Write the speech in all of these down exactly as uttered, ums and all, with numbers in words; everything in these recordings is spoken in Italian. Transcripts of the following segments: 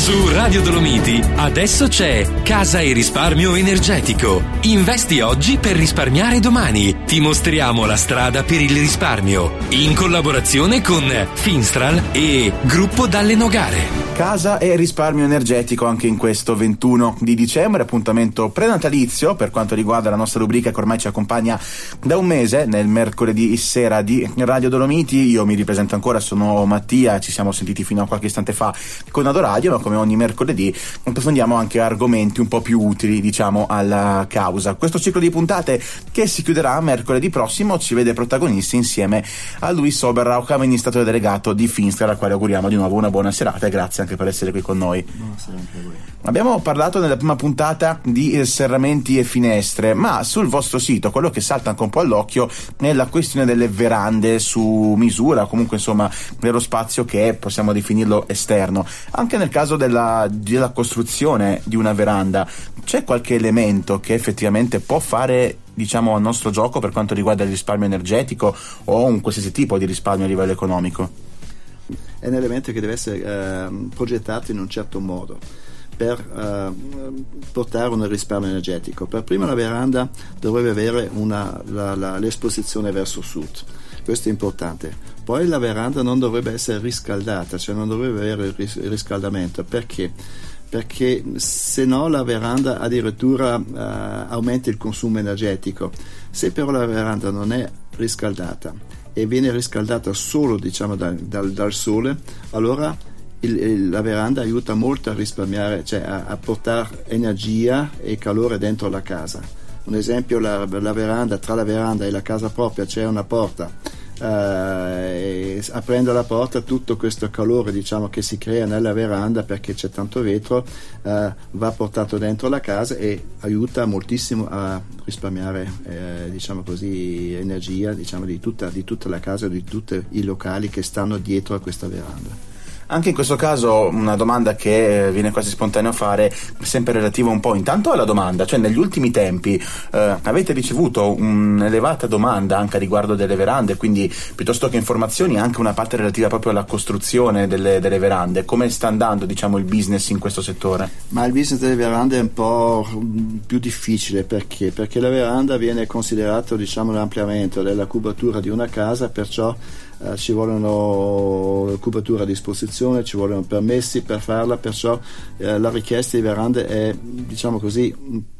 Su Radio Dolomiti adesso c'è Casa e Risparmio Energetico. Investi oggi per risparmiare domani. Ti mostriamo la strada per il risparmio. In collaborazione con Finstral e Gruppo Dalle Nogare. Casa e Risparmio Energetico anche in questo ventuno di dicembre, appuntamento prenatalizio per quanto riguarda la nostra rubrica che ormai ci accompagna da un mese nel mercoledì sera di Radio Dolomiti. Io mi ripresento ancora, sono Mattia, ci siamo sentiti fino a qualche istante fa con Adoradio, ma come ogni mercoledì approfondiamo anche argomenti un po' più utili, diciamo, alla causa. Questo ciclo di puntate che si chiuderà mercoledì prossimo ci vede protagonisti insieme a Luis Oberrauch, amministratore delegato di Finstral, al quale auguriamo di nuovo una buona serata e grazie anche per essere qui con noi. Buonasera anche a voi. Abbiamo parlato nella prima puntata di serramenti e finestre, ma sul vostro sito quello che salta anche un po' all'occhio è la questione delle verande su misura, comunque insomma dello spazio che possiamo definirlo esterno. Anche nel caso della, della costruzione di una veranda c'è qualche elemento che effettivamente può fare, diciamo, al nostro gioco per quanto riguarda il risparmio energetico o un qualsiasi tipo di risparmio a livello economico? È un elemento che deve essere eh, progettato in un certo modo per eh, portare un risparmio energetico. Per prima la veranda dovrebbe avere una, la, la, l'esposizione verso sud, questo è importante. Poi la veranda non dovrebbe essere riscaldata, cioè non dovrebbe avere il, ris- il riscaldamento. Perché? Perché se no la veranda addirittura uh, aumenta il consumo energetico. Se però la veranda non è riscaldata e viene riscaldata solo, diciamo, da, dal, dal sole, allora il, il, la veranda aiuta molto a risparmiare, cioè a, a portare energia e calore dentro la casa. Un esempio, la, la veranda, tra la veranda e la casa propria c'è una porta. Uh, e aprendo la porta tutto questo calore, diciamo, che si crea nella veranda perché c'è tanto vetro, uh, va portato dentro la casa e aiuta moltissimo a risparmiare eh, diciamo così energia, diciamo, di tutta, di tutta la casa, di tutti i locali che stanno dietro a questa veranda. Anche in questo caso una domanda che viene quasi spontaneo fare, sempre relativa un po' intanto alla domanda, cioè negli ultimi tempi eh, avete ricevuto un'elevata domanda anche a riguardo delle verande, quindi piuttosto che informazioni anche una parte relativa proprio alla costruzione delle, delle verande. Come sta andando, diciamo, il business in questo settore? Ma il business delle verande è un po' più difficile, perché? Perché la veranda viene considerato, diciamo, l'ampliamento della cubatura di una casa, perciò Uh, ci vogliono cubatura a disposizione, ci vogliono permessi per farla, perciò uh, la richiesta di verande è, diciamo così,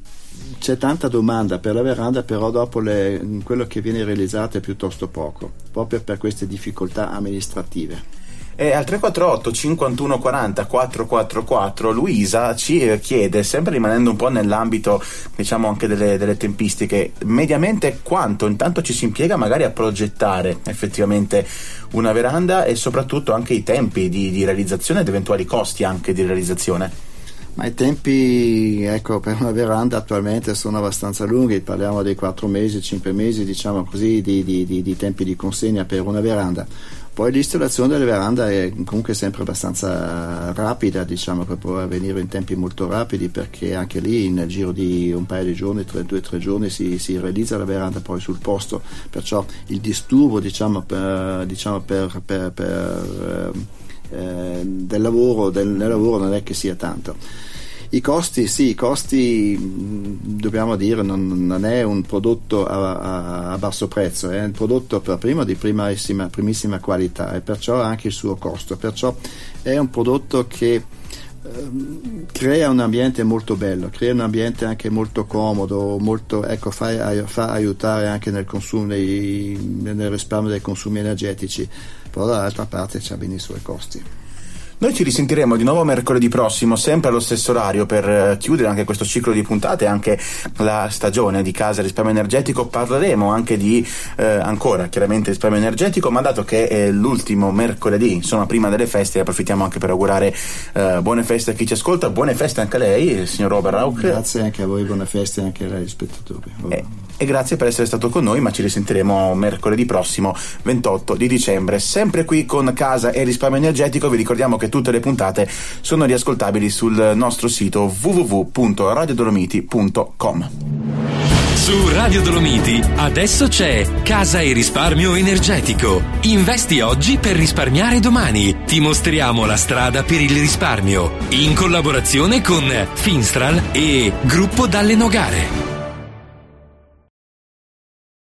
c'è tanta domanda per la veranda, però dopo le, quello che viene realizzato è piuttosto poco, proprio per queste difficoltà amministrative. E al tre quattro otto cinquantuno quaranta quattrocentoquarantaquattro Luisa ci chiede, sempre rimanendo un po' nell'ambito, diciamo, anche delle, delle tempistiche, mediamente quanto intanto ci si impiega magari a progettare effettivamente una veranda e soprattutto anche i tempi di, di realizzazione ed eventuali costi anche di realizzazione. Ma i tempi, ecco, per una veranda attualmente sono abbastanza lunghi, parliamo di quattro mesi, cinque mesi, diciamo così, di, di, di, di tempi di consegna per una veranda. Poi l'installazione delle verande è comunque sempre abbastanza rapida, diciamo che può avvenire in tempi molto rapidi, perché anche lì nel giro di un paio di giorni, tre, due o tre giorni si, si realizza la veranda poi sul posto, perciò il disturbo, diciamo, per, diciamo per, per, per eh, del lavoro, del, del lavoro non è che sia tanto. I costi, sì, i costi dobbiamo dire non, non è un prodotto a, a, a basso prezzo, è un prodotto per primo di primissima, primissima qualità e perciò ha anche il suo costo, perciò è un prodotto che eh, crea un ambiente molto bello, crea un ambiente anche molto comodo, molto, ecco, fa, fa aiutare anche nel consumo, dei, nel risparmio dei consumi energetici, però dall'altra parte c'ha bene i suoi costi. Noi ci risentiremo di nuovo mercoledì prossimo, sempre allo stesso orario, per chiudere anche questo ciclo di puntate, anche la stagione di Casa Risparmio Energetico. Parleremo anche di, eh, ancora chiaramente risparmio energetico, ma dato che è l'ultimo mercoledì, insomma prima delle feste, approfittiamo anche per augurare eh, buone feste a chi ci ascolta, buone feste anche a lei, il signor Oberrauch. Grazie anche a voi, buone feste anche ai spettatori. Eh, e grazie per essere stato con noi, ma ci risentiremo mercoledì prossimo, ventotto di dicembre, sempre qui con Casa e Risparmio Energetico. Vi ricordiamo che tutte le puntate sono riascoltabili sul nostro sito w w w punto radio dolomiti punto com. Su Su Radio Dolomiti adesso c'è Casa e Risparmio Energetico. Investi oggi per risparmiare domani. Ti mostriamo la strada per il risparmio. In collaborazione con Finstral e Gruppo Dalle Nogare.